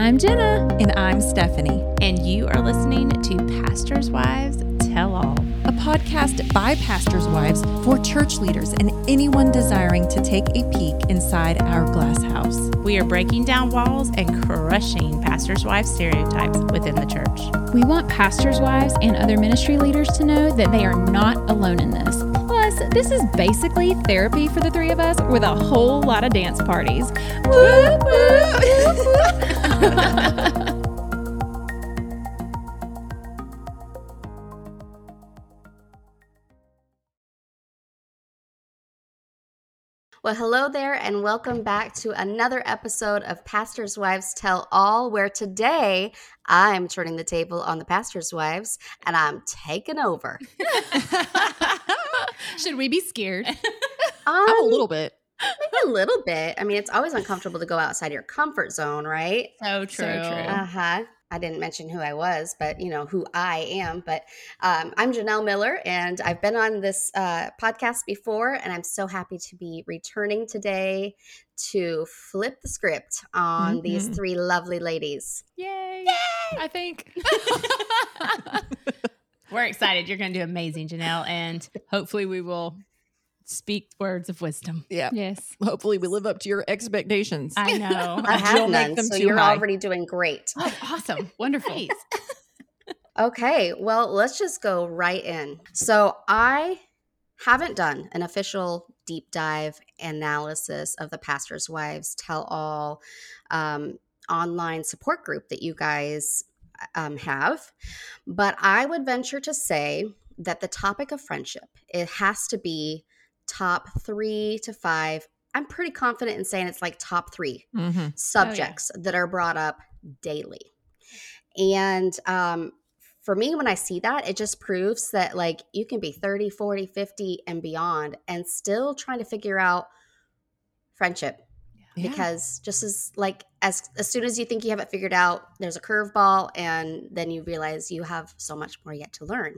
I'm Jenna. And I'm Stephanie. And you are listening to Pastors' Wives Tell All, a podcast by pastors' wives for church leaders and anyone desiring to take a peek inside our glass house. We are breaking down walls and crushing pastors' wives stereotypes within the church. We want pastors' wives and other ministry leaders to know that they are not alone in this. Plus, this is basically therapy for the three of us with a whole lot of dance parties. Woo, woo, woo. Well, hello there, and welcome back to another episode of Pastors' Wives Tell All, where today I'm turning the table on the pastors' wives, and I'm taking over. Should we be scared? A little bit. Maybe a little bit. I mean, it's always uncomfortable to go outside your comfort zone, right? So true. Uh-huh. I didn't mention who I was, but you know who I am. But I'm Janelle Miller, and I've been on this podcast before, and I'm so happy to be returning today to flip the script on these three lovely ladies. Yay! I think. We're excited. You're going to do amazing, Janelle, and hopefully we will speak words of wisdom. Yeah. Yes. Hopefully we live up to your expectations. I know. I have Don't make none, them so too you're high. already doing great. Oh, awesome. Wonderful. Nice. Okay, well, let's just go right in. So I haven't done an official deep dive analysis of the Pastors' Wives Tell All online support group that you guys have, but I would venture to say that the topic of friendship, it has to be top 3 to 5. I'm pretty confident in saying it's like top 3 subjects that are brought up daily. And for me, when I see that, it just proves that like you can be 30, 40, 50 and beyond and still trying to figure out friendship. Yeah. Because just as soon as you think you have it figured out, there's a curveball, and then you realize you have so much more yet to learn.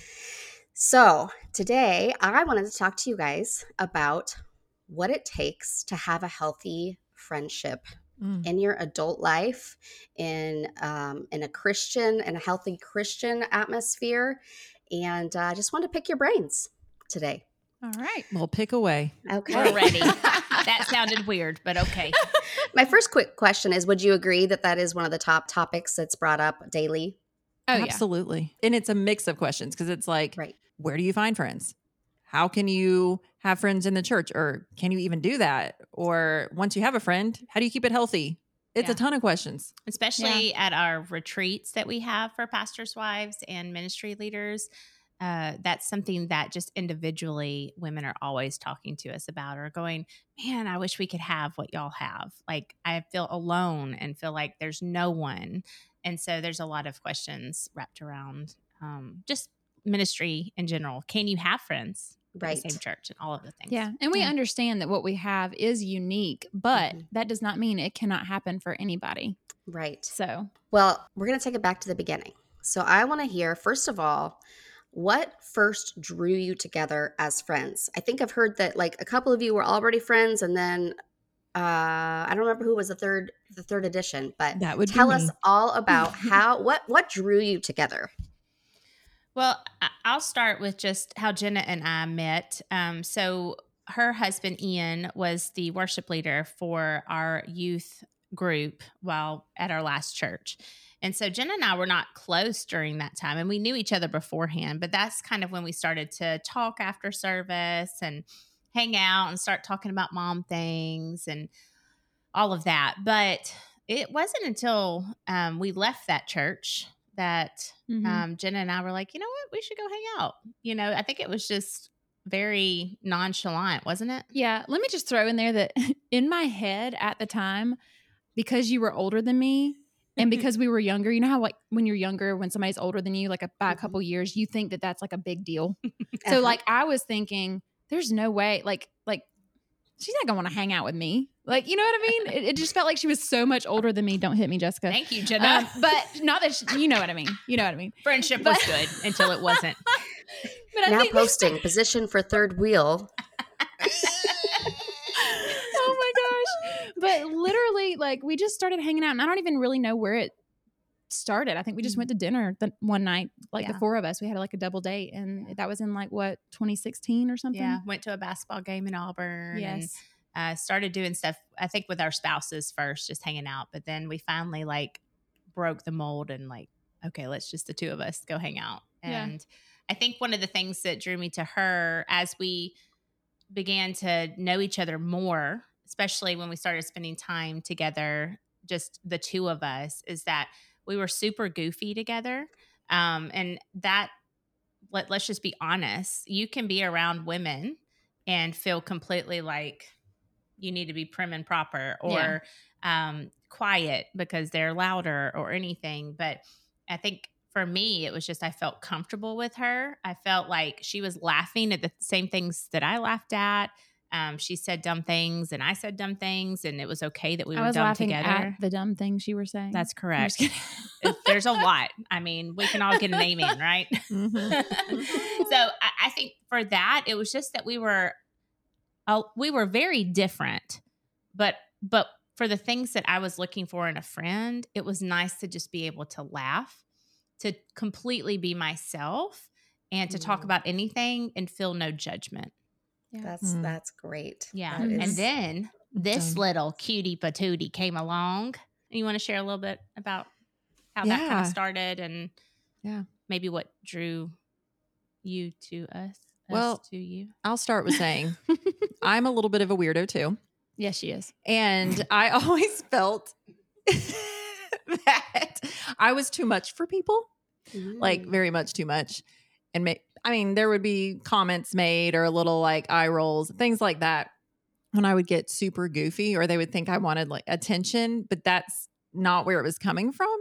So today I wanted to talk to you guys about what it takes to have a healthy friendship in your adult life, in a Christian and a healthy Christian atmosphere. And I just wanted to pick your brains today. All right. Well, pick away. Okay. We're ready. That sounded weird, but okay. My first quick question is, would you agree that that is one of the top topics that's brought up daily? Oh, Absolutely. And it's a mix of questions because it's like, Right. where do you find friends? How can you have friends in the church? Or can you even do that? Or once you have a friend, how do you keep it healthy? It's Yeah. a ton of questions. Especially at our retreats that we have for pastors' wives and ministry leaders. That's something that just individually women are always talking to us about, or going, man, I wish we could have what y'all have. Like, I feel alone and feel like there's no one. And so there's a lot of questions wrapped around just ministry in general. Can you have friends in Right. the same church and all of the things? Yeah. And we understand that what we have is unique, but Mhm. that does not mean it cannot happen for anybody. Right. So, Well, we're going to take it back to the beginning. So I want to hear, first of all, what first drew you together as friends? I think I've heard that like a couple of you were already friends, and then I don't remember who was the third edition, but That would be tell me. us all about what drew you together. Well, I'll start with just how Jenna and I met. So her husband, Ian, was the worship leader for our youth group while at our last church. And so Jenna and I were not close during that time, and we knew each other beforehand, but that's kind of when we started to talk after service and hang out and start talking about mom things and all of that. But it wasn't until we left that church that Jenna and I were like, you know what, we should go hang out. You know, I think it was just very nonchalant, wasn't it? yeah, let me just throw in there that in my head at the time, because you were older than me and because we were younger, you know how like when you're younger, when somebody's older than you, like by a couple years, you think that that's like a big deal. So like I was thinking, there's no way, like she's not gonna want to hang out with me. Like, you know what I mean? It just felt like she was so much older than me. Don't hit me, Jessica. Thank you, Jenna. But not that you know what I mean. You know what I mean. Friendship was good until it wasn't. But I now think posting position for third wheel. oh my gosh. But literally honestly, like we just started hanging out, and I don't even really know where it started. I think we just went to dinner one night, like the four of us. We had like a double date, and that was in like what 2016 or something. Yeah, went to a basketball game in Auburn. Yes. And started doing stuff, I think, with our spouses first, just hanging out. But then we finally like broke the mold and like, okay, let's just the two of us go hang out. And I think one of the things that drew me to her as we began to know each other more, especially when we started spending time together, just the two of us, is that we were super goofy together. And that, let's just be honest, you can be around women and feel completely like you need to be prim and proper or quiet because they're louder or anything. But I think for me, it was just I felt comfortable with her. I felt like she was laughing at the same things that I laughed at. She said dumb things and I said dumb things, and it was okay that we were dumb together. At the dumb things you were saying. That's correct. There's a lot. I mean, we can all get an amen, right? So I think for that, it was just that we were very different, but for the things that I was looking for in a friend, it was nice to just be able to laugh, to completely be myself, and to talk about anything and feel no judgment. Yeah. That's great. Yeah. And then this little cutie patootie came along. You want to share a little bit about how that kind of started and maybe what drew you to us? Well, to you. I'll start with saying I'm a little bit of a weirdo too. Yes, she is. And I always felt that I was too much for people, like very much too much. And there would be comments made or a little like eye rolls, things like that when I would get super goofy, or they would think I wanted like attention, but that's not where it was coming from.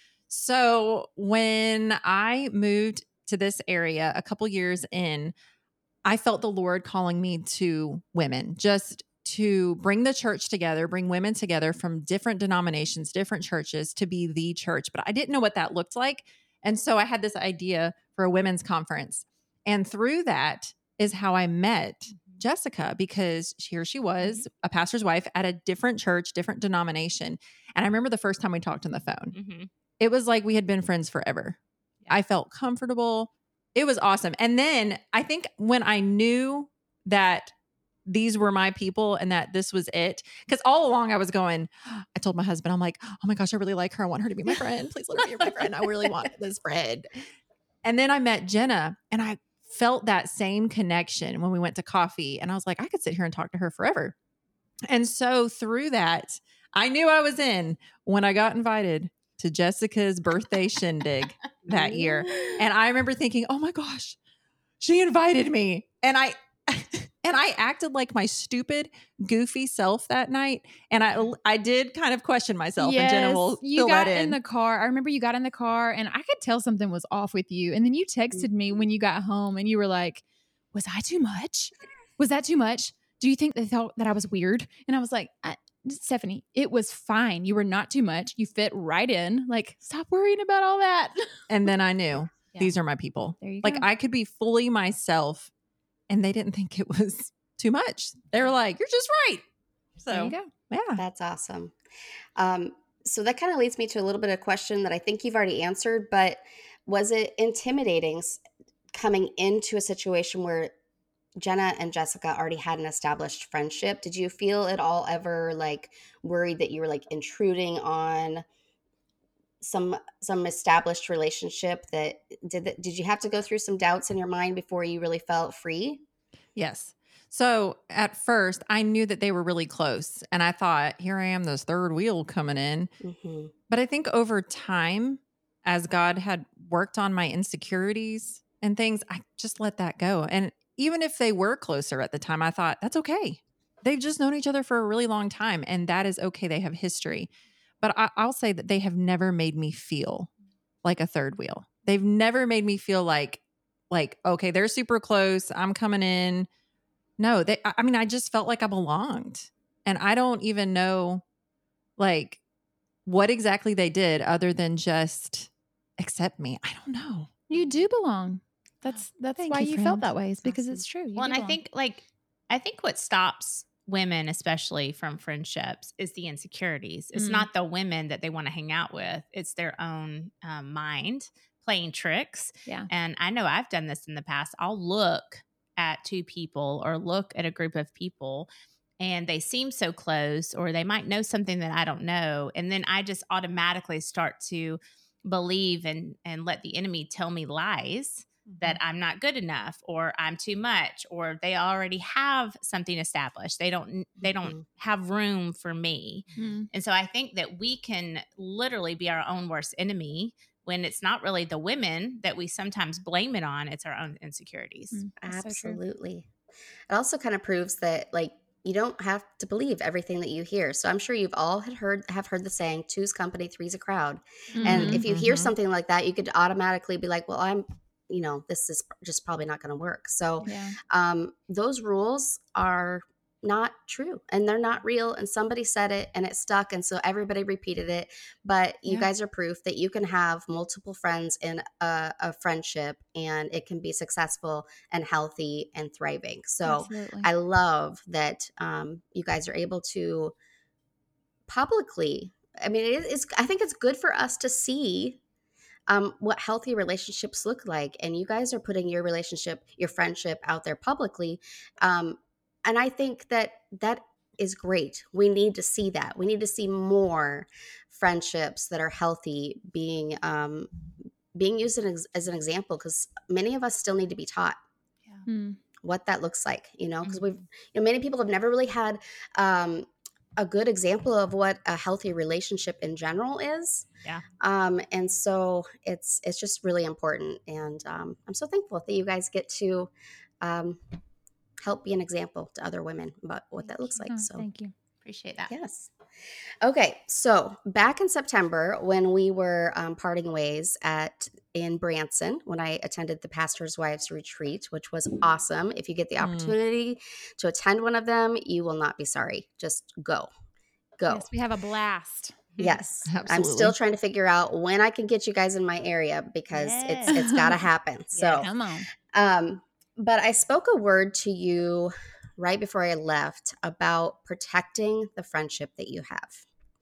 So when I moved to this area a couple years in, I felt the Lord calling me to women, just to bring the church together, bring women together from different denominations, different churches to be the church. But I didn't know what that looked like. And so I had this idea for a women's conference. And through that is how I met Jessica, because here she was, a pastor's wife at a different church, different denomination. And I remember the first time we talked on the phone, it was like we had been friends forever. Yeah. I felt comfortable. It was awesome. And then I think when I knew that these were my people and that this was it, because all along I was going, I told my husband, I'm like, oh my gosh, I really like her. I want her to be my friend. Please let her be my friend. I really want this friend. And then I met Jenna and I felt that same connection when we went to coffee. And I was like, I could sit here and talk to her forever. And so through that, I knew I was in when I got invited to Jessica's birthday shindig that year. And I remember thinking, oh my gosh, she invited me. And I acted like my stupid, goofy self that night. And I did kind of question myself. Yes, and Jenna will you got in the car. I remember you got in the car and I could tell something was off with you. And then you texted me when you got home and you were like, was I too much? Was that too much? Do you think they thought that I was weird? And I was like, Stephanie, it was fine. You were not too much. You fit right in. Like, stop worrying about all that. And then I knew these are my people. There you go. Like I could be fully myself and they didn't think it was too much. They were like, you're just right. So there you go. Yeah. That's awesome. So that kind of leads me to a little bit of a question that I think you've already answered, but was it intimidating coming into a situation where Jenna and Jessica already had an established friendship? Did you feel at all ever like worried that you were like intruding on some established relationship? Did you have to go through some doubts in your mind before you really felt free? Yes. So at first I knew that they were really close and I thought, here I am, this third wheel coming in. Mm-hmm. But I think over time, as God had worked on my insecurities and things, I just let that go. And even if they were closer at the time, I thought, that's okay. They've just known each other for a really long time and that is okay. They have history. But I'll say that they have never made me feel like a third wheel. They've never made me feel like, okay, they're super close. I'm coming in. No, I just felt like I belonged. And I don't even know like what exactly they did other than just accept me. I don't know. You do belong. That's why you felt that way. It's because it's true. Well, and I think what stops women, especially from friendships, is the insecurities. It's not the women that they want to hang out with. It's their own mind playing tricks. Yeah. And I know I've done this in the past. I'll look at two people or look at a group of people and they seem so close, or they might know something that I don't know. And then I just automatically start to believe and let the enemy tell me lies that I'm not good enough, or I'm too much, or they already have something established. They don't have room for me. And so I think that we can literally be our own worst enemy when it's not really the women that we sometimes blame it on. It's our own insecurities. Absolutely. It also kind of proves that, like, you don't have to believe everything that you hear. So I'm sure you've all have heard the saying, two's company, three's a crowd. And if you hear something like that, you could automatically be like, well, this is just probably not going to work. So those rules are not true and they're not real. And somebody said it and it stuck. And so everybody repeated it. But you guys are proof that you can have multiple friends in a friendship and it can be successful and healthy and thriving. So Absolutely. I love that you guys are able to publicly, I mean, I think it's good for us to see what healthy relationships look like. And you guys are putting your relationship, your friendship out there publicly. And I think that is great. We need to see that. We need to see more friendships that are healthy being used as an example, because many of us still need to be taught what that looks like, because many people have never really had a good example of what a healthy relationship in general is. Yeah. And so it's just really important. And I'm so thankful that you guys get to help be an example to other women about what that looks like. So thank you. Appreciate that. Yes. Okay. So back in September, when we were parting ways in Branson, when I attended the Pastor's Wives Retreat, which was awesome. If you get the opportunity to attend one of them, you will not be sorry. Just go. Yes, we have a blast. Yes. Absolutely. I'm still trying to figure out when I can get you guys in my area, because it's got to happen. So come on. But I spoke a word to you right before I left about protecting the friendship that you have.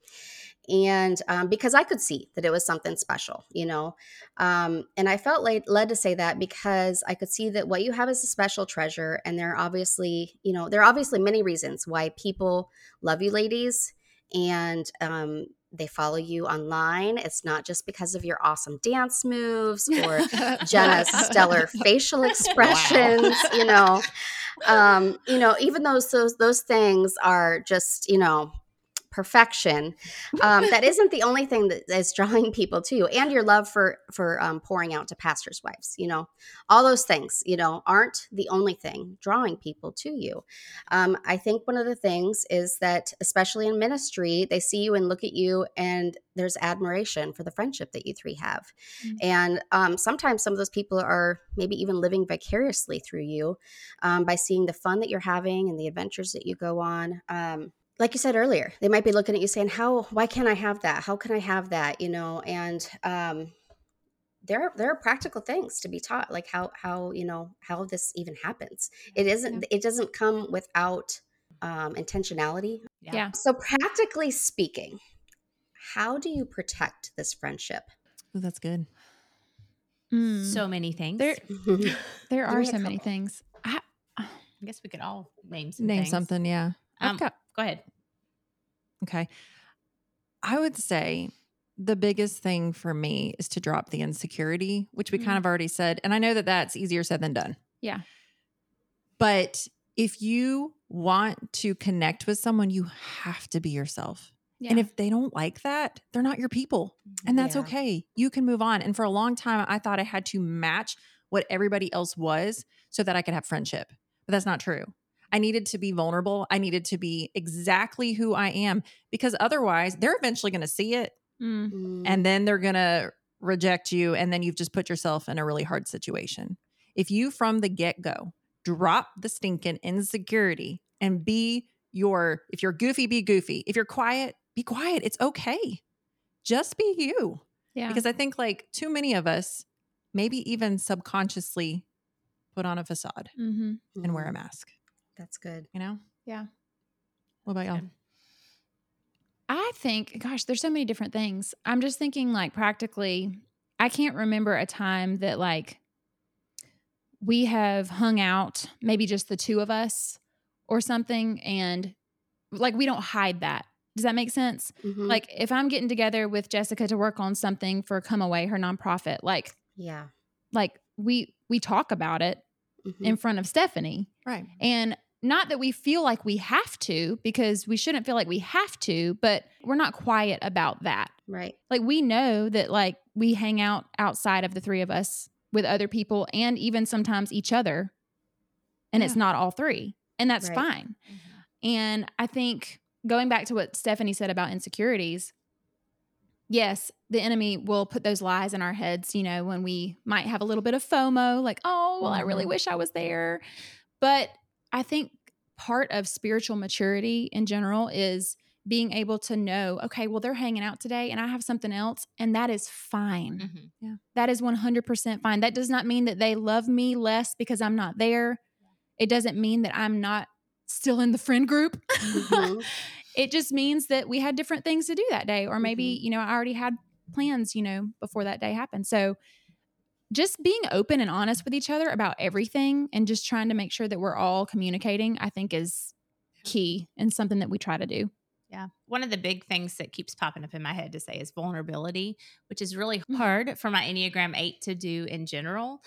And because I could see that it was something special, and I felt led to say that because I could see that what you have is a special treasure. And there are obviously many reasons why people love you ladies, and they follow you online. It's not just because of your awesome dance moves or Jenna's stellar facial expressions, even those things are just, perfection. That isn't the only thing that is drawing people to you, and your love for pouring out to pastors' wives. All those things, aren't the only thing drawing people to you. I think one of the things is that, especially in ministry, they see you and look at you, and there's admiration for the friendship that you three have. And sometimes some of those people are maybe even living vicariously through you by seeing the fun that you're having and the adventures that you go on. Like you said earlier, they might be looking at you saying, why can't I have that? How can I have that? And there are practical things to be taught, like how this even happens. It doesn't come without intentionality. Yeah. So practically speaking, how do you protect this friendship? Oh, that's good. So many things. There are so many things. I guess we could all name things. Something, yeah. Go ahead. Okay. I would say the biggest thing for me is to drop the insecurity, which we kind of already said. And I know that that's easier said than done. Yeah. But if you want to connect with someone, you have to be yourself. Yeah. And if they don't like that, they're not your people. And that's okay. You can move on. And for a long time, I thought I had to match what everybody else was so that I could have friendship. But that's not true. I needed to be vulnerable. I needed to be exactly who I am, because otherwise they're eventually going to see it and then they're going to reject you. And then you've just put yourself in a really hard situation. If you from the get-go drop the stinking insecurity and if you're goofy, be goofy. If you're quiet, be quiet. It's okay. Just be you. Yeah. Because I think like too many of us, maybe even subconsciously, put on a facade and wear a mask. That's good. Yeah. What about y'all? Good. I think, gosh, there's so many different things. I'm just thinking like practically, I can't remember a time that like we have hung out, maybe just the two of us or something. And like, we don't hide that. Does that make sense? Mhm. Like if I'm getting together with Jessica to work on something for Come Away, her nonprofit, like Yeah. we talk about it Mhm. in front of Stephanie. Right. And not that we feel like we have to, because we shouldn't feel like we have to, but we're not quiet about that. Right. Like we know that like we hang out outside of the three of us with other people and even sometimes each other. And it's Yeah. not all three. And that's Right. fine. And I think going back to what Stephanie said about insecurities, yes, the enemy will put those lies in our heads, you know, when we might have a little bit of FOMO, like, oh, well, I really wish I was there. But I think part of spiritual maturity in general is being able to know, okay, well, they're hanging out today and I have something else, and that is fine. Mhm. That is 100% fine. That does not mean that they love me less because I'm not there. It doesn't mean that I'm not still in the friend group. Mhm. It just means that we had different things to do that day. Or maybe, Mhm. you know, I already had plans, you know, before that day happened. So just being open and honest with each other about everything and just trying to make sure that we're all communicating, I think is key and something that we try to do. Yeah. One of the big things that keeps popping up in my head to say is vulnerability, which is really hard for my Enneagram 8 to do in general.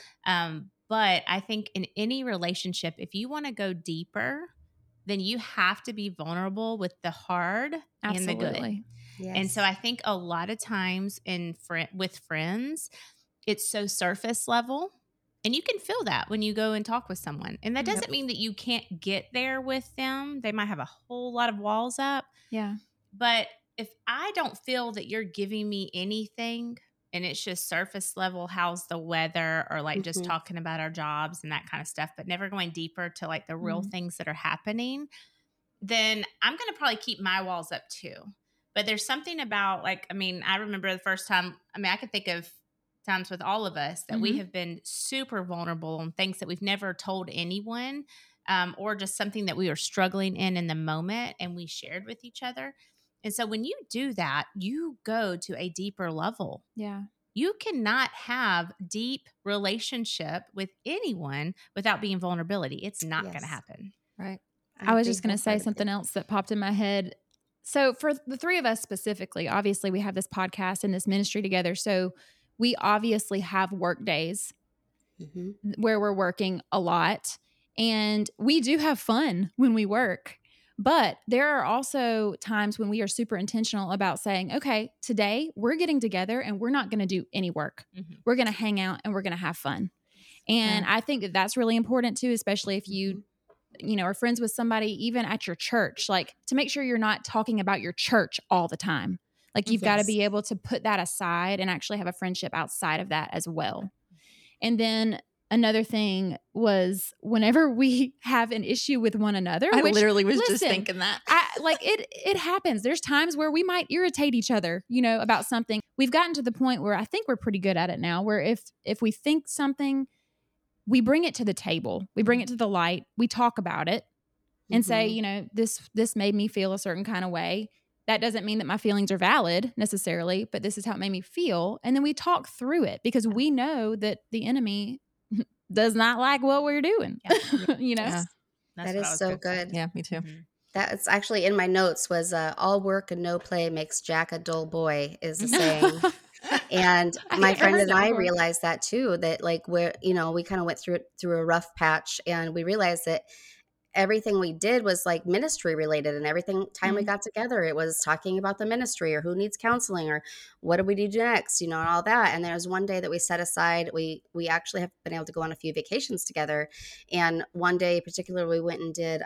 But I think in any relationship, if you want to go deeper, then you have to be vulnerable with the hard and the good. Absolutely. Yes. And so I think a lot of times with friends, it's so surface level. And you can feel that when you go and talk with someone. And that Yep. doesn't mean that you can't get there with them. They might have a whole lot of walls up. Yeah. But if I don't feel that you're giving me anything and it's just surface level, how's the weather, or like just Mhm. talking about our jobs and that kind of stuff, but never going deeper to like the real Mhm. things that are happening, then I'm going to probably keep my walls up too. But there's something about like, I mean, I remember the first time, I can think of times with all of us that we Mhm. have been super vulnerable on things that we've never told anyone, or just something that we were struggling in the moment, and we shared with each other. And so when you do that, you go to a deeper level. Yeah. You cannot have deep relationship with anyone without being vulnerability. It's not going to Yes. happen. Right. I was agree just going to say wholeheartedly. something else that popped in my head. So, for the three of us specifically, obviously, we have this podcast and this ministry together. So, we obviously have work days Mhm. where we're working a lot, and we do have fun when we work. But there are also times when we are super intentional about saying, okay, today we're getting together and we're not going to do any work. Mhm. We're going to hang out and we're going to have fun. And I think that that's really important too, especially if you are friends with somebody even at your church, like to make sure you're not talking about your church all the time. Like you've got to Yes. be able to put that aside and actually have a friendship outside of that as well. And then another thing was whenever we have an issue with one another, I which, literally was just listen, thinking that. it happens. There's times where we might irritate each other, about something. We've gotten to the point where I think we're pretty good at it now, where if we think something, we bring it to the table, we bring it to the light, we talk about it and say, Mhm. this made me feel a certain kind of way. That doesn't mean that my feelings are valid necessarily, but this is how it made me feel. And then we talk through it because we know that the enemy does not like what we're doing. Yeah. Yeah. That's That what is I was so gonna say. good. Yeah, me too. Mhm. That's actually in my notes was all work and no play makes Jack a dull boy is a saying. And I my never friend heard and that I before. realized that too, that like we kind of went through a rough patch, and we realized that everything we did was like ministry related, and everything time we Mm. got together, it was talking about the ministry or who needs counseling or what do we do next, and all that. And there was one day that we set aside, we actually have been able to go on a few vacations together. And one day particularly we went and did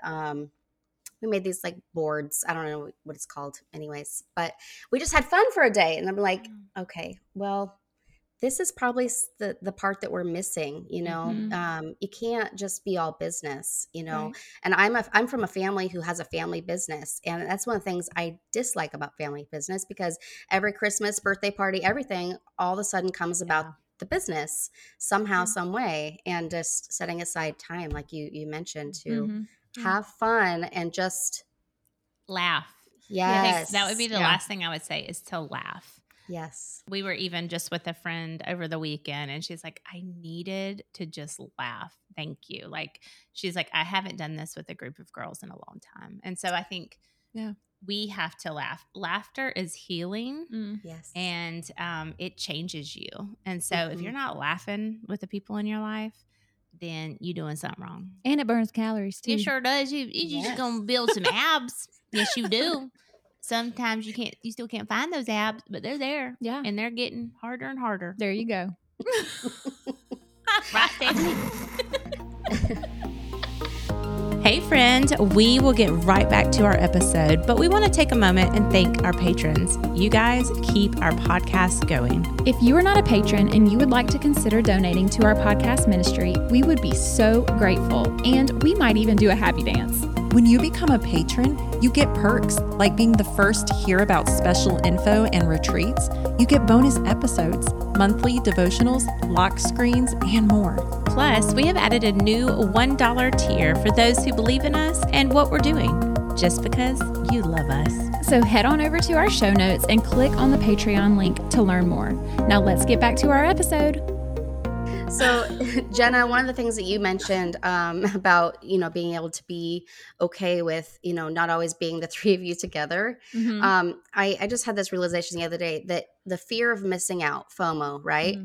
we made these like boards. I don't know what it's called anyways, but we just had fun for a day. And I'm like, okay, well, this is probably the part that we're missing. Mhm. You can't just be all business, Right. and I'm from a family who has a family business. And that's one of the things I dislike about family business, because every Christmas, birthday party, everything all of a sudden comes about Yeah. the business somehow, Yeah. some way. And just setting aside time, like you mentioned, to Mhm. have fun and just laugh. Yes. That would be the Yeah. last thing I would say is to laugh. Yes. We were even just with a friend over the weekend and she's like, I needed to just laugh. Thank you. Like, she's like, I haven't done this with a group of girls in a long time. And so I think we have to laugh. Laughter is healing Yes. and it changes you. And so if you're not laughing with the people in your life, then you're doing something wrong. And it burns calories too. It sure does. You just gonna build some abs. Yes, you do. Sometimes you still can't find those abs, but they're there. Yeah. And they're getting harder and harder. There you go. Right, Stephanie? Hey, friends, we will get right back to our episode, but we want to take a moment and thank our patrons. You guys keep our podcast going. If you are not a patron and you would like to consider donating to our podcast ministry, we would be so grateful. And we might even do a happy dance. When you become a patron, you get perks like being the first to hear about special info and retreats. You get bonus episodes, monthly devotionals, lock screens, and more. Plus, we have added a new $1 tier for those who believe in us and what we're doing, just because you love us. So head on over to our show notes and click on the Patreon link to learn more. Now let's get back to our episode. So, Jenna, one of the things that you mentioned about, being able to be okay with, not always being the three of you together. I just had this realization the other day that the fear of missing out, FOMO, right?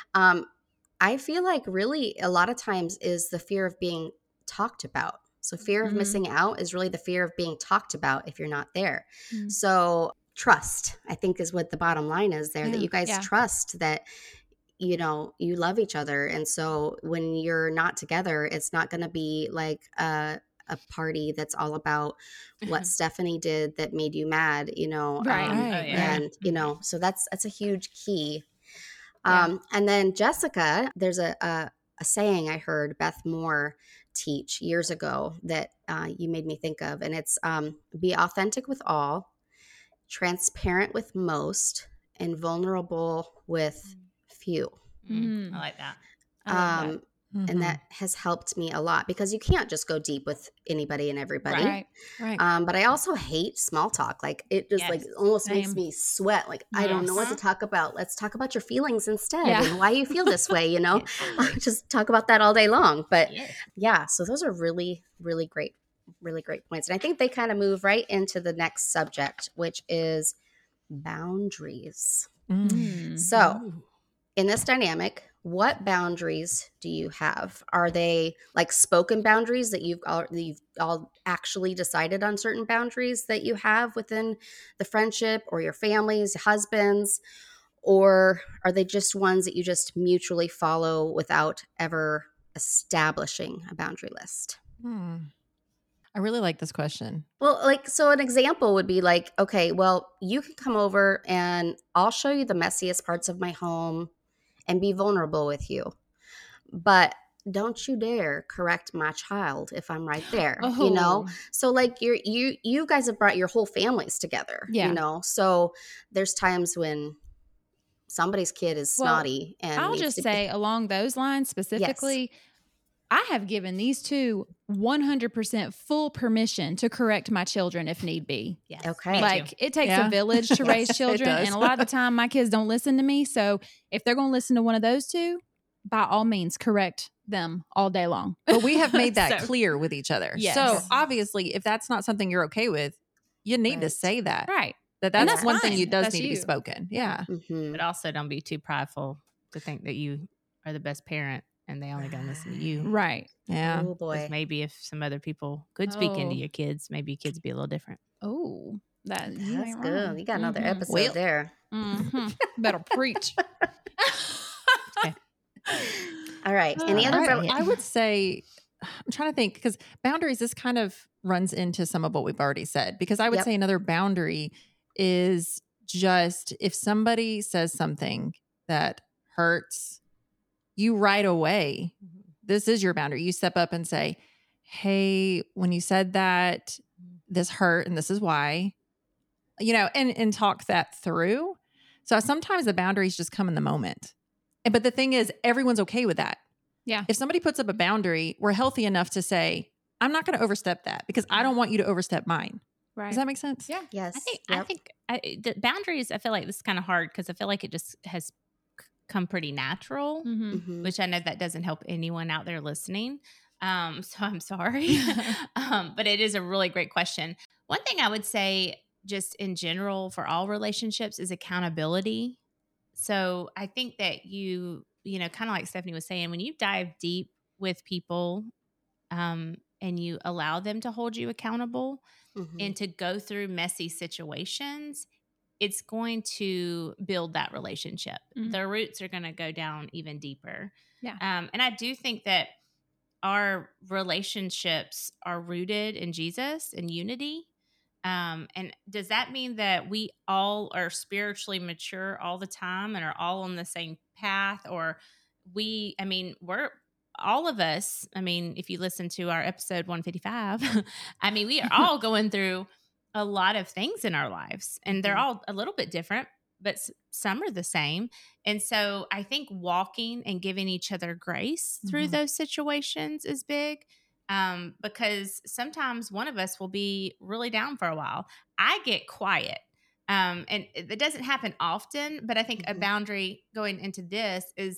I feel like really a lot of times is the fear of being talked about. So fear of missing out is really the fear of being talked about if you're not there. So trust, I think, is what the bottom line is there, that you guys trust that you love each other. And so when you're not together, it's not going to be like a party that's all about what Stephanie did that made you mad, and, so that's a huge key. And then Jessica, there's a saying I heard Beth Moore teach years ago that you made me think of, and it's be authentic with all, transparent with most, and vulnerable with few. I like that. And that has helped me a lot because you can't just go deep with anybody and everybody. Right. But I also hate small talk. Like it just almost makes me sweat. Like I don't know what to talk about. Let's talk about your feelings instead and why you feel this way, Just talk about that all day long. But so those are really, really great points. And I think they kind of move right into the next subject, which is boundaries. So in this dynamic, what boundaries do you have? Are they like spoken boundaries that you've all actually decided on certain boundaries that you have within the friendship or your families, husbands, or are they just ones that you just mutually follow without ever establishing a boundary list? I really like this question. Well, so an example would be like, okay, well, you can come over and I'll show you the messiest parts of my home and be vulnerable with you. But don't you dare correct my child if I'm right there, So like you guys have brought your whole families together, So there's times when somebody's kid is snotty and I'll just say along those lines specifically, I have given these two 100% full permission to correct my children if need be. Yes. Okay. Like it takes a village to raise children. And a lot of the time my kids don't listen to me. So if they're going to listen to one of those two, by all means, correct them all day long. But we have made that clear with each other. Yes. So obviously, if that's not something you're okay with, you need to say that. Right. That's one thing fine. you does That's need to be you. spoken. Yeah. But also don't be too prideful to think that you are the best parent and they only gonna listen to you. Right. Yeah. Oh boy. 'Cause maybe if some other people could speak into your kids, maybe your kids be a little different. Oh, That's good. You got another episode there. Better preach. All right. Any other? I would say, I'm trying to think because boundaries, this kind of runs into some of what we've already said, because I would say another boundary is just if somebody says something that hurts you right away, this is your boundary. You step up and say, hey, when you said that, this hurt and this is why, and talk that through. So sometimes the boundaries just come in the moment. But the thing is, everyone's okay with that. Yeah. If somebody puts up a boundary, we're healthy enough to say, I'm not going to overstep that because I don't want you to overstep mine. Right. Does that make sense? Yeah. Yes. I think the boundaries, I feel like this is kind of hard because I feel like it just has come pretty natural, Mm-hmm. Mhm. which I know that doesn't help anyone out there listening. So I'm sorry. But it is a really great question. One thing I would say just in general for all relationships is accountability. So I think that you know, kind of like Stephanie was saying, when you dive deep with people, and you allow them to hold you accountable Mhm. and to go through messy situations, it's going to build that relationship. Mm. The roots are going to go down even deeper. Yeah. And I do think that our relationships are rooted in Jesus and unity. And does that mean that we all are spiritually mature all the time and are all on the same path? Or we're all of us, I mean, if you listen to our episode 155, I mean, we are all going through a lot of things in our lives, and they're Mhm. all a little bit different, but some are the same. And so I think walking and giving each other grace through Mhm. those situations is big, because sometimes one of us will be really down for a while. I get quiet. And it doesn't happen often, but I think a Mhm. boundary going into this is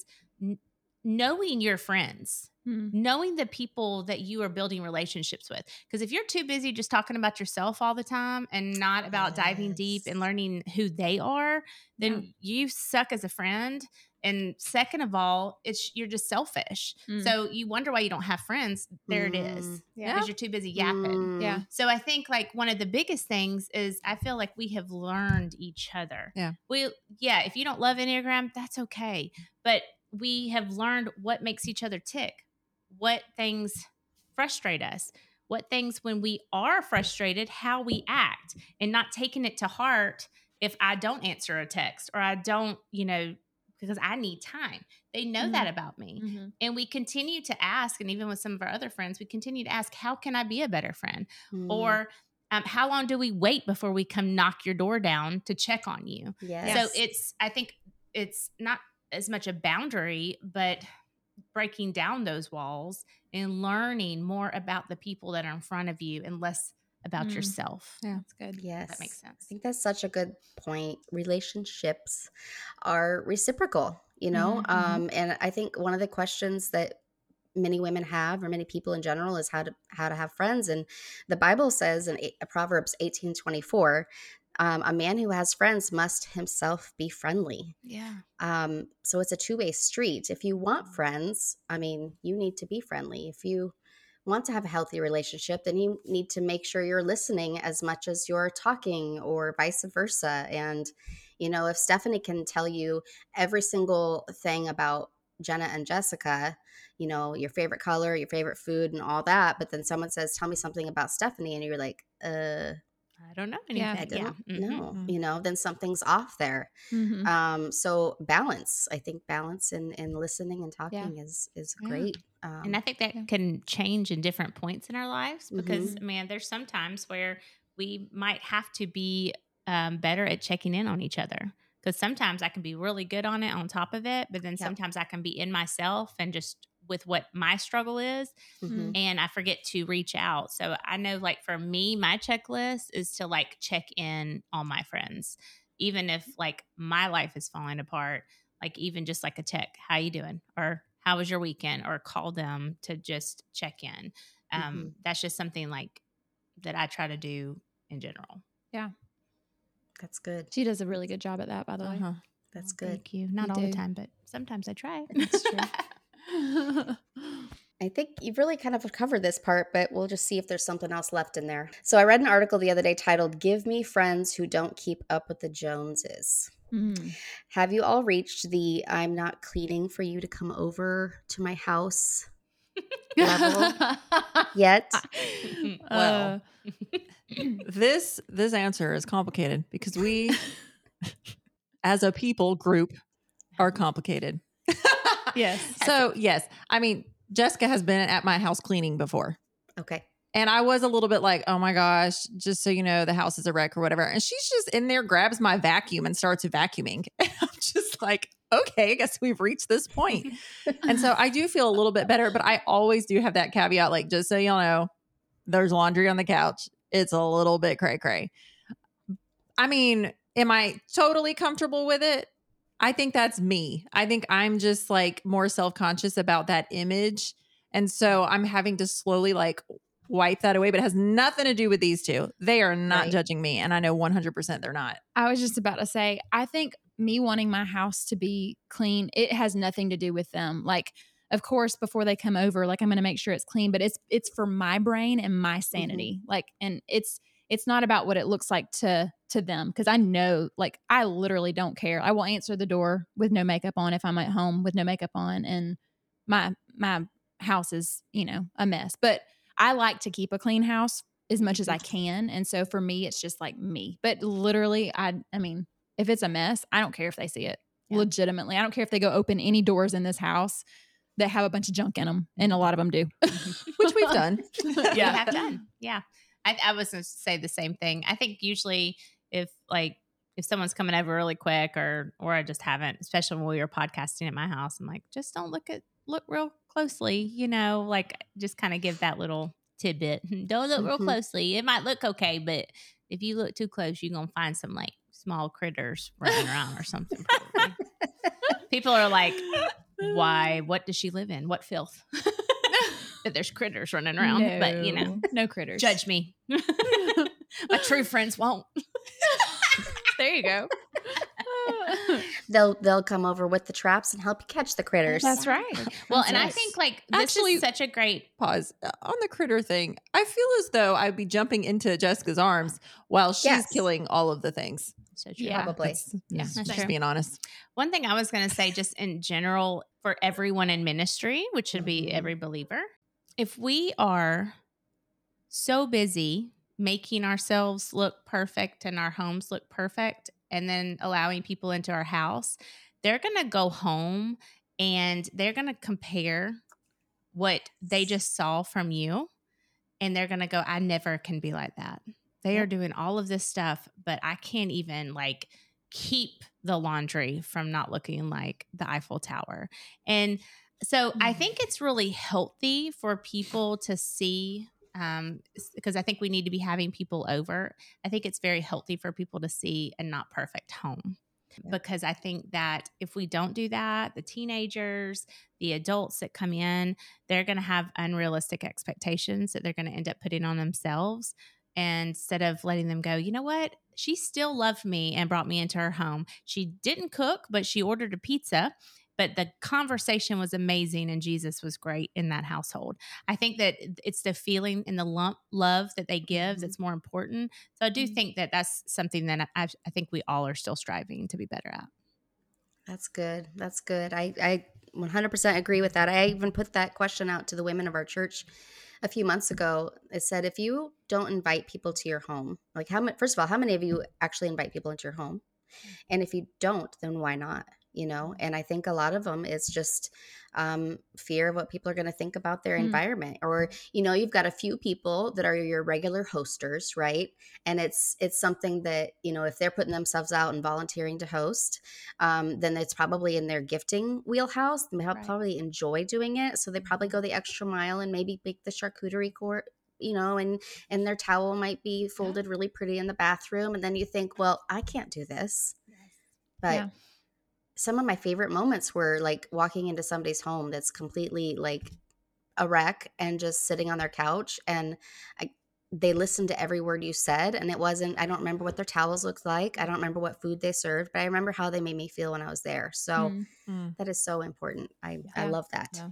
knowing your friends, Mm. knowing the people that you are building relationships with. Because if you're too busy just talking about yourself all the time and not about diving deep and Yes. learning who they are, then you suck as a friend. And second of all, you're just selfish. Mm. So you wonder why you don't have friends. There it is. Mm. Yeah. Because you're too busy yapping. Mm. Yeah. So I think like one of the biggest things is I feel like we have learned each other. Yeah. If you don't love Enneagram, that's okay. But we have learned what makes each other tick, what things frustrate us, what things when we are frustrated, how we act, and not taking it to heart if I don't answer a text or I don't, because I need time. They know Mhm. that about me. Mhm. And we continue to ask, and even with some of our other friends, we continue to ask, how can I be a better friend? Mm. Or how long do we wait before we come knock your door down to check on you? Yes. So I think it's not as much a boundary, but breaking down those walls and learning more about the people that are in front of you and less about Mm. yourself. Yeah. That's good. Yes. That makes I sense. think that's such a good point. Relationships are reciprocal, you know? Mhm, mhm. And I think one of the questions that many women have, or many people in general, is how to have friends. And the Bible says in Proverbs 18:24, a man who has friends must himself be friendly. Yeah. So it's a two-way street. If you want friends, I mean, you need to be friendly. If you want to have a healthy relationship, then you need to make sure you're listening as much as you're talking, or vice versa. And, you know, if Stephanie can tell you every single thing about Jenna and Jessica, you know, your favorite color, your favorite food, and all that, but then someone says, tell me something about Stephanie, and you're like, I don't know Yeah. anything. I don't Mhm. know, Mhm. you know, then something's off there. Mhm. So balance, I think balance in listening and talking is Yeah. great. And I think that Yeah. can change in different points in our lives because, Mhm. man, there's some times where we might have to be better at checking in on each other. Because sometimes I can be really good on it, on top of it, but then Yep. sometimes I can be in myself and just with what my struggle is, Mhm. and I forget to reach out. So I know, like, for me, my checklist is to like check in on my friends, even if like my life is falling apart. Like even just like a check, how you doing, or how was your weekend, or call them to just check in. Mhm. That's just something like that I try to do in general. Yeah. That's good. She does a really good job at that, by the way. Uh-huh. That's Well, good. Thank you. Not You all the do. time, but sometimes I try. That's true. I think you've really kind of covered this part, but we'll just see if there's something else left in there. So I read an article the other day titled, "Give Me Friends Who Don't Keep Up with the Joneses." Mm. Have you all reached the "I'm not cleaning for you to come over to my house" level yet? Well, this answer is complicated because we, as a people group, are complicated. Yes. So yes, I mean, Jessica has been at my house cleaning before. Okay. And I was a little bit like, oh my gosh, just so you know, the house is a wreck or whatever. And she's just in there, grabs my vacuum and starts vacuuming. And I'm just like, okay, I guess we've reached this point. And so I do feel a little bit better, but I always do have that caveat, like, just so y'all know, there's laundry on the couch. it's a little bit cray cray. I mean, am I totally comfortable with it? I think that's me. I think I'm just like more self-conscious about that image. And so I'm having to slowly like wipe that away, but it has nothing to do with these two. They are not Right. judging me. And I know 100% they're not. I was just about to say, I think me wanting my house to be clean, it has nothing to do with them. Like, of course, before they come over, like I'm going to make sure it's clean, but it's for my brain and my sanity. Like, and it's not about what it looks like to them. Cause I know, like, I literally don't care. I will answer the door with no makeup on if I'm at home with no makeup on, and my house is, a mess, but I like to keep a clean house as much as I can. And so for me, it's just like me, but literally, I mean, if it's a mess, I don't care if they see it. Yeah. Legitimately. I don't care if they go open any doors in this house that have a bunch of junk in them. And a lot of them do. Which we've done. We have done. Yeah. I was going to say the same thing. I think usually if someone's coming over really quick or I just haven't, especially when we were podcasting at my house, I'm like, just don't look real closely, like just kind of give that little tidbit. Don't look real closely. It might look okay, but if you look too close, you're going to find some like small critters running around or something. Probably. People are like, why? What does she live in? What filth? That there's critters running around, but no critters. Judge me. My true friends won't. There you go. They'll come over with the traps and help you catch the critters. That's right. Well, That's and I right. think like this Actually- is such a great. Pause on the critter thing. I feel as though I'd be jumping into Jessica's arms while she's Yes. killing all of the things. So true. Yeah. Probably. That's that's just true. being honest. One thing I was going to say, just in general, for everyone in ministry, which should be every believer, if we are so busy making ourselves look perfect and our homes look perfect, and then allowing people into our house, they're going to go home and they're going to compare what they just saw from you. And they're going to go, I never can be like that. They are doing all of this stuff, but I can't even like keep the laundry from not looking like the Eiffel Tower. And so I think it's really healthy for people to see, because I think we need to be having people over. I think it's very healthy for people to see a not perfect home. Because I think that if we don't do that, the teenagers, the adults that come in, they're going to have unrealistic expectations that they're going to end up putting on themselves. And instead of letting them go, you know what? She still loved me and brought me into her home. She didn't cook, but she ordered a pizza. But the conversation was amazing and Jesus was great in that household. I think that it's the feeling and the love that they give that's more important. So I do think that that's something that I think we all are still striving to be better at. That's good. That's good. I 100% agree with that. I even put that question out to the women of our church a few months ago. It said, if you don't invite people to your home, like first of all, how many of you actually invite people into your home? And if you don't, then why not? And I think a lot of them is just fear of what people are going to think about their environment. Or, you've got a few people that are your regular hosters, right? And it's something that, if they're putting themselves out and volunteering to host, then it's probably in their gifting wheelhouse. They probably enjoy doing it. So they probably go the extra mile and maybe make the charcuterie court, and their towel might be folded really pretty in the bathroom. And then you think, well, I can't do this. But some of my favorite moments were like walking into somebody's home that's completely like a wreck and just sitting on their couch, and they listened to every word you said. And it wasn't, I don't remember what their towels looked like. I don't remember what food they served, but I remember how they made me feel when I was there. So that is so important. I love that. Yeah.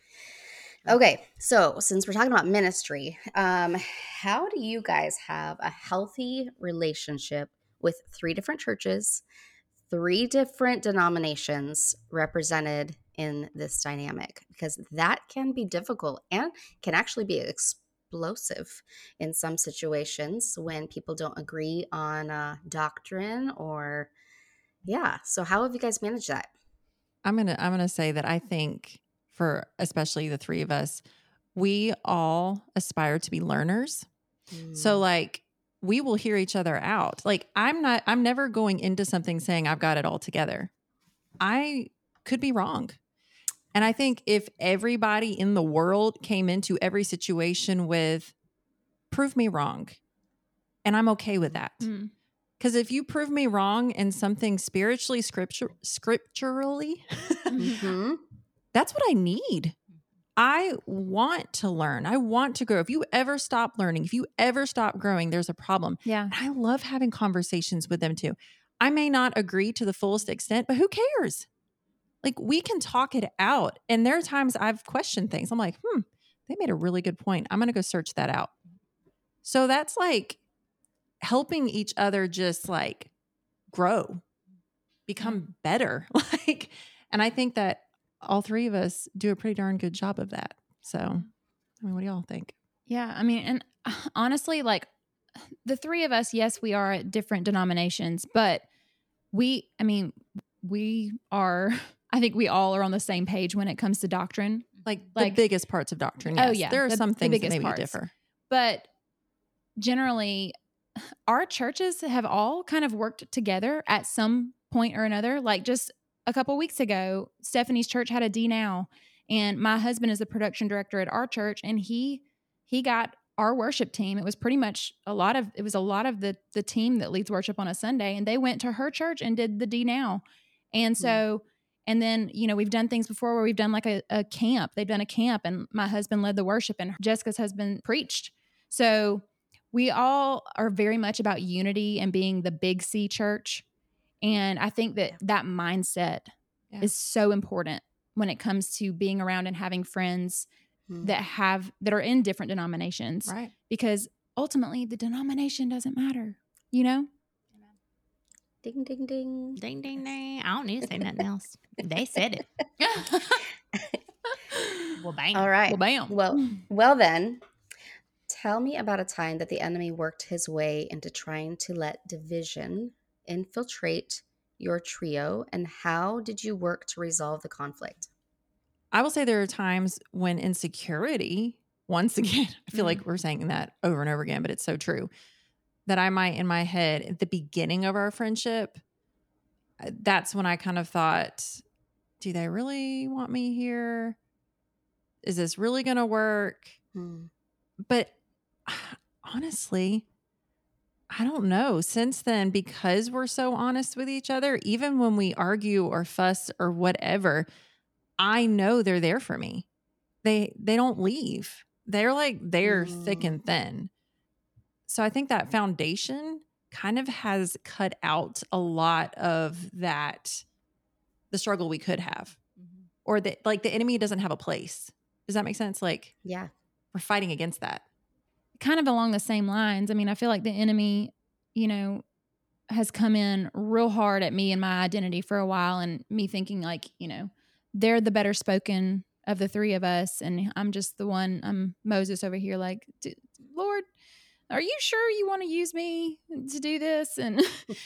Okay, so since we're talking about ministry, how do you guys have a healthy relationship with 3 different churches, 3 different denominations represented in this dynamic? Because that can be difficult and can actually be explosive in some situations when people don't agree on doctrine or, So how have you guys managed that? I'm gonna say that I think for especially the 3 of us, we all aspire to be learners. So like we will hear each other out. Like I'm never going into something saying I've got it all together. I could be wrong. And I think if everybody in the world came into every situation with prove me wrong, And I'm okay with that. Mm. Because if you prove me wrong in something spiritually, scripturally, Mhm. that's what I need. I want to learn. I want to grow. If you ever stop learning, if you ever stop growing, there's a problem. Yeah. And I love having conversations with them too. I may not agree to the fullest extent, but who cares? Like, we can talk it out. And there are times I've questioned things. I'm like, they made a really good point. I'm going to go search that out. So that's like helping each other just like grow, become better. Like, and I think that all three of us do a pretty darn good job of that. So, I mean, what do y'all think? Yeah. I mean, and honestly, like the three of us, yes, we are at different denominations, but we are, I think we all are on the same page when it comes to doctrine. Like Like- the biggest parts of doctrine. Oh, Yes. yeah, There are the some things that biggest maybe parts. differ. But generally, our churches have all kind of worked together at some point or another. Like just a couple weeks ago, Stephanie's church had a D Now, and my husband is the production director at our church, and he got our worship team. It was pretty much a lot of the team that leads worship on a Sunday, and they went to her church and did the D Now. And so, and then, you know, we've done things before where we've done like a camp. They've done a camp, and my husband led the worship, and Jessica's husband preached. So we all are very much about unity and being the big C church. And I think that that mindset Yeah. is so important when it comes to being around and having friends that are in different denominations, Right. because ultimately the denomination doesn't matter, you know? Ding, ding, ding. Ding, ding, ding. I don't need to say nothing else. They said it. Well, bang. All right. Well, bam. Well then, tell me about a time that the enemy worked his way into trying to let division infiltrate your trio, and how did you work to resolve the conflict? I will say there are times when insecurity, once again, I feel like we're saying that over and over again, but it's so true, that I might in my head at the beginning of our friendship, that's when I kind of thought, do they really want me here? Is this really going to work? But honestly, I don't know. Since then, because we're so honest with each other, even when we argue or fuss or whatever, I know they're there for me. They don't leave. They're like they're thick and thin. So I think that foundation kind of has cut out a lot of that, the struggle we could have, or that like the enemy doesn't have a place. Does that make sense? Like, Yeah. we're fighting against that. Kind of along the same lines. I mean, I feel like the enemy, you know, has come in real hard at me and my identity for a while, and me thinking like, you know, they're the better spoken of the three of us, and I'm just the one, I'm Moses over here like, Lord, are you sure you want to use me to do this? And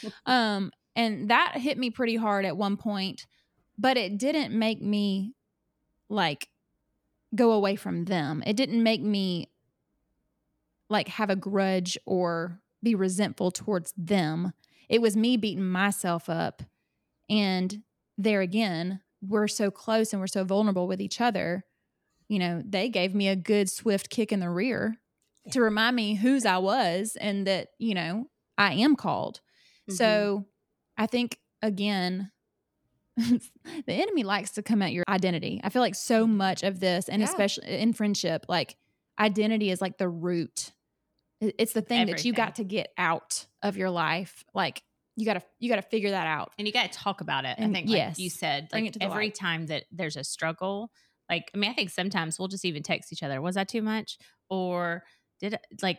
and that hit me pretty hard at one point, but it didn't make me like go away from them. It didn't make me like have a grudge or be resentful towards them. It was me beating myself up. And there again, we're so close and we're so vulnerable with each other. You know, they gave me a good swift kick in the rear to remind me whose I was and that, you know, I am called. So I think, again, the enemy likes to come at your identity. I feel like so much of this, and especially in friendship, like identity is like the root. It's the thing that you got to get out of your life. Like you got to figure that out. And you got to talk about it. And I think like you said, bring like it to the every light. time that there's a struggle, like, I mean, I think sometimes we'll just even text each other. Was that too much? Or did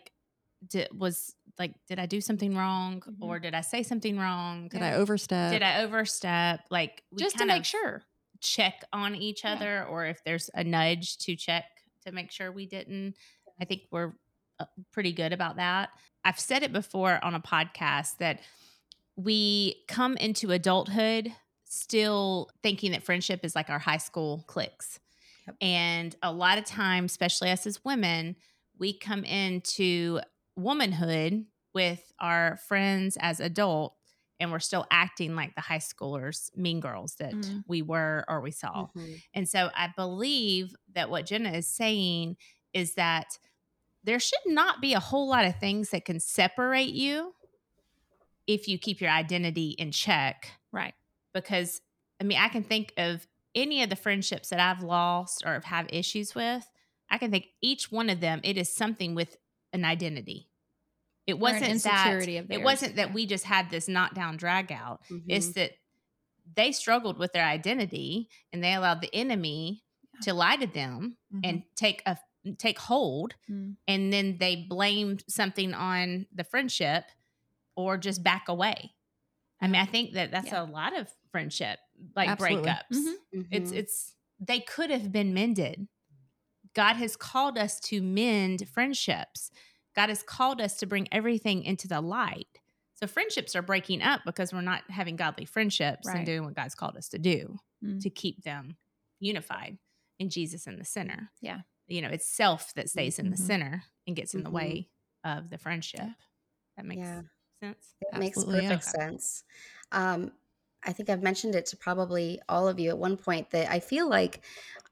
I do something wrong? Or did I say something wrong? Did I overstep? Like we Just to kind make of sure. check on each other, or if there's a nudge to check to make sure we didn't. I think we're pretty good about that. I've said it before on a podcast that we come into adulthood still thinking that friendship is like our high school cliques. Yep. And a lot of times, especially us as women, we come into womanhood with our friends as adult, and we're still acting like the high schoolers, mean girls that we were or we saw. And so I believe that what Jenna is saying is that there should not be a whole lot of things that can separate you if you keep your identity in check. Right. Because, I mean, I can think of any of the friendships that I've lost or have issues with. I can think each one of them, it is something with an identity. It Or an wasn't insecurity that of theirs. it wasn't that Yeah. we just had this knockdown drag out. Mhm. It's that they struggled with their identity and they allowed the enemy to lie to them and take hold, Mm. and then they blamed something on the friendship or just back away. I mean, I think that's Yeah. a lot of friendship, like Absolutely. breakups. Mhm. Mhm. It's they could have been mended. God has called us to mend friendships. God has called us to bring everything into the light. So friendships are breaking up because we're not having godly friendships and Right. doing what God's called us to do Mm. to keep them unified in Jesus in the center. Yeah. You know, it's self that stays in the Mhm. center and gets in the Mhm. way of the friendship. Yeah. That makes Yeah. sense. It Absolutely, makes perfect sense. I think I've mentioned it to probably all of you at one point that I feel like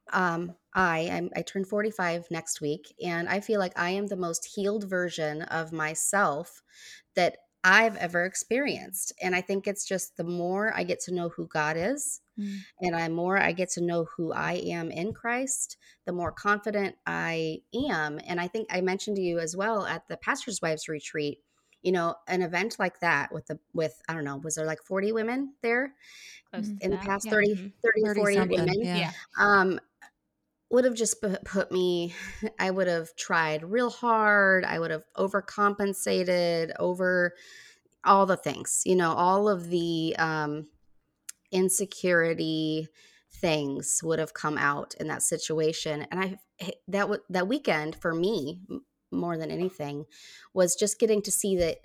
I turned 45 next week, and I feel like I am the most healed version of myself that I've ever experienced. And I think it's just the more I get to know who God is, Mm. and I get to know who I am in Christ, the more confident I am. And I think I mentioned to you as well at the Pastor's Wives retreat, an event like that with I don't know, was there like 40 women there Close Mhm. to in the that. past Yeah. 30 Mhm. 30 30 40 something. women? Yeah. Yeah. Would have just put me, I would have tried real hard. I would have overcompensated over all the things, all of the insecurity things would have come out in that situation. And that weekend for me, more than anything, was just getting to see that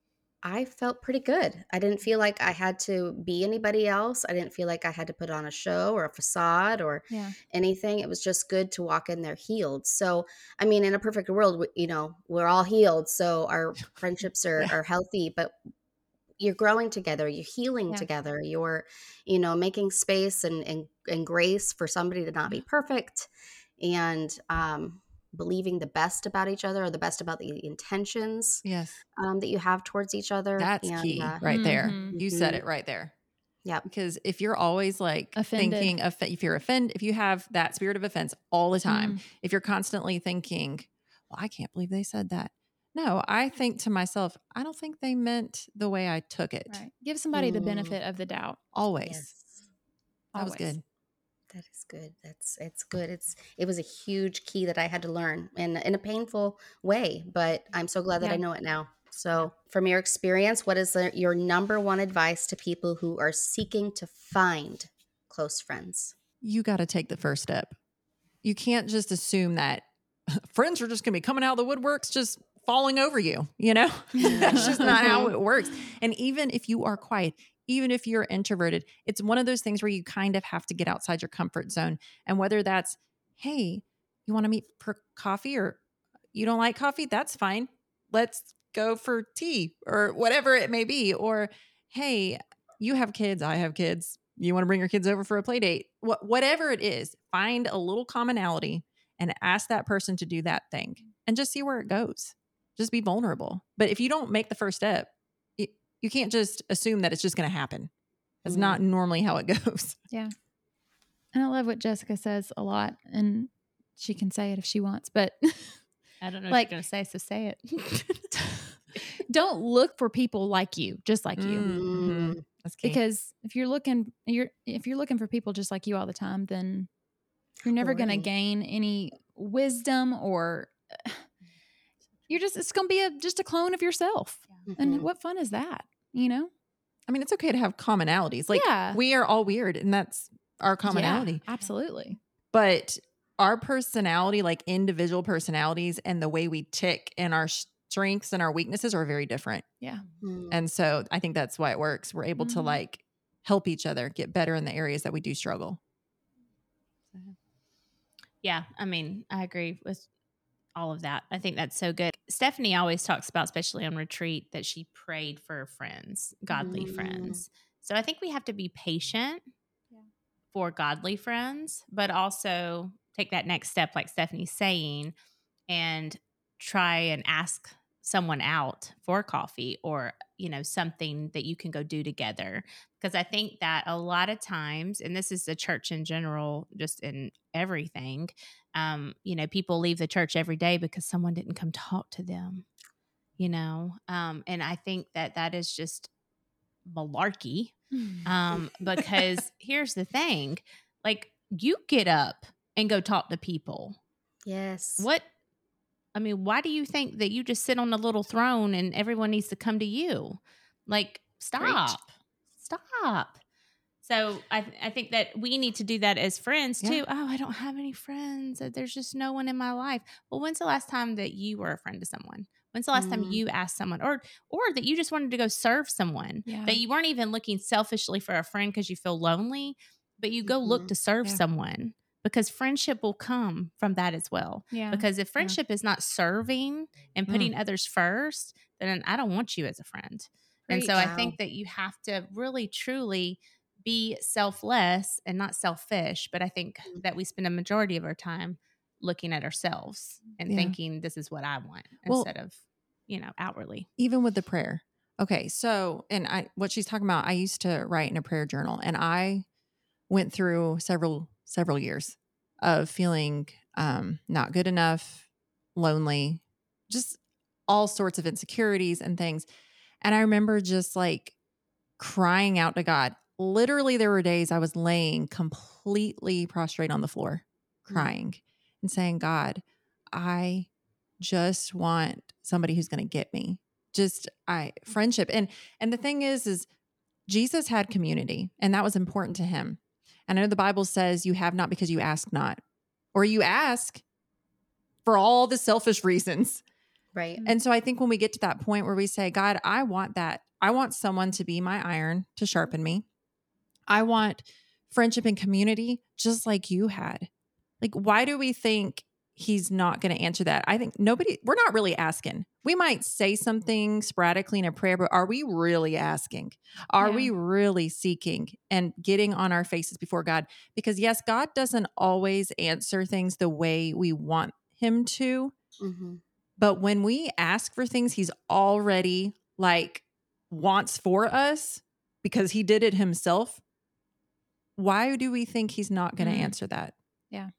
I felt pretty good. I didn't feel like I had to be anybody else. I didn't feel like I had to put on a show or a facade or Yeah. anything. It was just good to walk in there healed. So, I mean, in a perfect world, we're all healed. So our friendships are healthy, but you're growing together, you're healing Yeah. together, you're, making space and grace for somebody to not be perfect, and believing the best about each other or the best about the intentions Yes. that you have towards each other. That's And key right there. Mhm. You said it right there. Yep. Because if you're always like Offended. thinking, if you have that spirit of offense all the time, Mm. if you're constantly thinking, well, I can't believe they said that. No, I think to myself, I don't think they meant the way I took it. Right. Give somebody the Mm. benefit of the doubt. Always. Yes. That was Always. good. That is good. It's good. It was a huge key that I had to learn in a painful way, but I'm so glad that Yeah. I know it now. So, from your experience, what is your number one advice to people who are seeking to find close friends? You got to take the first step. You can't just assume that friends are just going to be coming out of the woodworks, just falling over you. That's just not how it works. And even if you are quiet, even if you're introverted, it's one of those things where you kind of have to get outside your comfort zone. And whether that's, hey, you want to meet for coffee, or you don't like coffee? That's fine. Let's go for tea or whatever it may be. Or, hey, you have kids, I have kids. You want to bring your kids over for a play date? Whatever it is, find a little commonality and ask that person to do that thing and just see where it goes. Just be vulnerable. But if you don't make the first step, you can't just assume that it's just going to happen. That's Mhm. not normally how it goes. Yeah. And I love what Jessica says a lot, and she can say it if she wants, but I don't know Like- what you're going to say, so say it. don't look for people like you, just like you. Mhm. That's key. Because if you're looking for people just like you all the time, then you're never going to Boring. gain any wisdom, or it's going to be just a clone of yourself. And Mhm. what fun is that? I mean, it's okay to have commonalities. Like, Yeah. we are all weird, and that's our commonality. Yeah, absolutely. But our personality, like individual personalities, and the way we tick and our strengths and our weaknesses are very different. Yeah. Mhm. And so I think that's why it works. We're able to Mhm. like help each other get better in the areas that we do struggle. Yeah, I mean, I agree with all of that. I think that's so good. Stephanie always talks about, especially on retreat, that she prayed for friends, godly Mm. friends. So I think we have to be patient Yeah. for godly friends, but also take that next step, like Stephanie's saying, and try and ask someone out for coffee or, something that you can go do together. Because I think that a lot of times, and this is the church in general, just in everything, people leave the church every day because someone didn't come talk to them, and I think that is just malarkey. Because here's the thing, like, you get up and go talk to people. Yes. Why do you think that you just sit on a little throne and everyone needs to come to you? Like, stop. So I think that we need to do that as friends too. Oh, I don't have any friends. There's just no one in my life. Well, when's the last time that you were a friend to someone? When's the last time you asked someone, or that you just wanted to go serve someone, that you weren't even looking selfishly for a friend because you feel lonely, but you go look to serve someone, because friendship will come from that as well. Yeah. Because if friendship is not serving and putting others first, then I don't want you as a friend. And so I think that you have to really, truly be selfless and not selfish. But I think that we spend a majority of our time looking at ourselves and thinking this is what I want, instead of, outwardly. Even with the prayer. Okay. So, what she's talking about, I used to write in a prayer journal, and I went through several years of feeling not good enough, lonely, just all sorts of insecurities and things. And I remember just like crying out to God. Literally, there were days I was laying completely prostrate on the floor, crying and saying, God, I just want somebody who's going to get me. Friendship. And the thing is Jesus had community, and that was important to him. And I know the Bible says you have not because you ask not, or you ask for all the selfish reasons. Right. And so I think when we get to that point where we say, God, I want that. I want someone to be my iron to sharpen me. I want friendship and community just like you had. Like, why do we think he's not going to answer that? I think we're not really asking. We might say something sporadically in a prayer, but are we really asking? Are we really seeking and getting on our faces before God? Because yes, God doesn't always answer things the way we want him to. Mm-hmm. But when we ask for things he's already wants for us because he did it himself, why do we think he's not going to answer that? Yeah.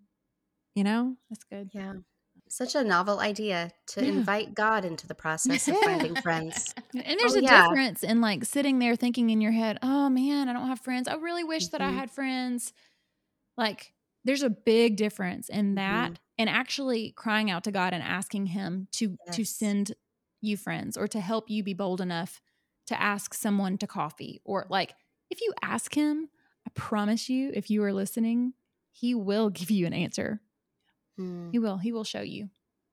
That's good. Yeah. Such a novel idea to invite God into the process of finding friends. And there's a difference in sitting there thinking in your head, oh man, I don't have friends. I really wish that I had friends. There's a big difference in that and actually crying out to God and asking him to send you friends, or to help you be bold enough to ask someone to coffee. Or if you ask him, I promise you, if you are listening, he will give you an answer. He will show you.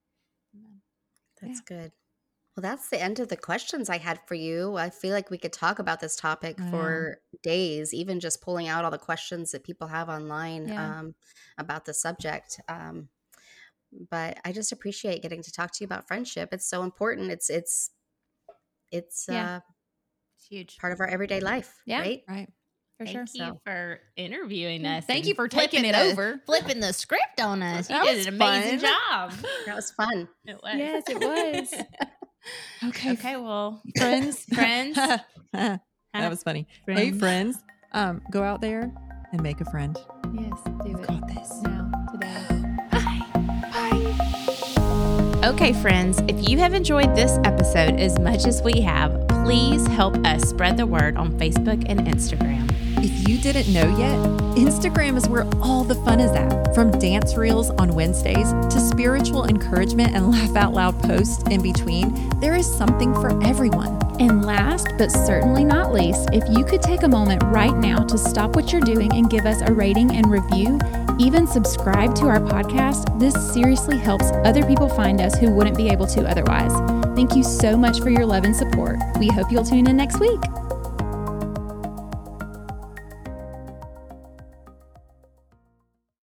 That's good. Well, that's the end of the questions I had for you. I feel like we could talk about this topic for days, even just pulling out all the questions that people have online about the subject. But I just appreciate getting to talk to you about friendship. It's so important. It's huge part of our everyday life. Yeah. Right. For sure. Thank you for interviewing us. Thank you for taking it over. Flipping the script on us. You did an amazing job. That was fun. It was. Yes, it was. Okay, well, friends. That was funny. Friends. Hey, friends, go out there and make a friend. Yes, do it. Got this. Now, today. Bye. Okay, friends, if you have enjoyed this episode as much as we have, please help us spread the word on Facebook and Instagram. If you didn't know yet, Instagram is where all the fun is at. From dance reels on Wednesdays to spiritual encouragement and laugh out loud posts in between, there is something for everyone. And last but certainly not least, if you could take a moment right now to stop what you're doing and give us a rating and review, even subscribe to our podcast, this seriously helps other people find us who wouldn't be able to otherwise. Thank you so much for your love and support. We hope you'll tune in next week.